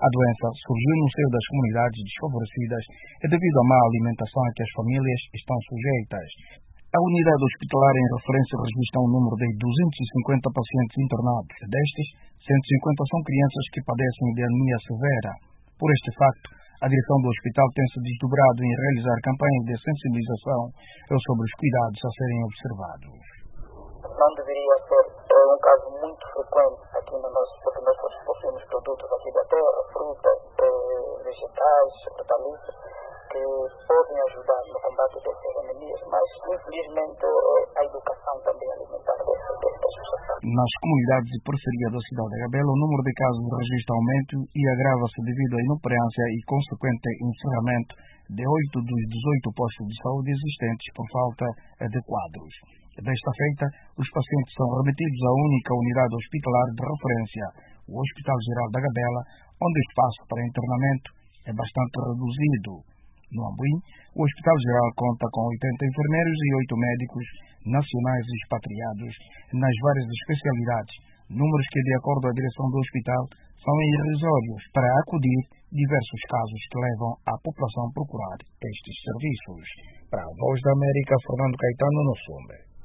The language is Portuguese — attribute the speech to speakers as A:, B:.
A: A doença surgiu no seio das comunidades desfavorecidas e devido à má alimentação a que as famílias estão sujeitas. A unidade hospitalar em referência registra um número de 250 pacientes internados. Destes, 150 são crianças que padecem de anemia severa. Por este facto, a direção do hospital tem se desdobrado em realizar campanhas de sensibilização sobre os cuidados a serem observados.
B: Não deveria ser um caso muito frequente aqui no nosso, porque nós possuímos produtos aqui da terra, frutas, vegetais, hortaliças, que podem ajudar no combate dessas anemias, mas infelizmente a educação também alimentar dessas pessoas.
A: Nas comunidades de periferia da cidade de Gabela, o número de casos registra aumento e agrava-se devido à inoperância e consequente encerramento de 8 dos 18 postos de saúde existentes por falta de quadros. Desta feita, os pacientes são remetidos à única unidade hospitalar de referência, o Hospital Geral da Gabela, onde o espaço para internamento é bastante reduzido. No Amboim, o Hospital Geral conta com 80 enfermeiros e 8 médicos nacionais expatriados nas várias especialidades, números que, de acordo à direção do hospital, são irrisórios para acudir diversos casos que levam a população a procurar estes serviços. Para a Voz da América, Fernando Caetano, no Sumbe.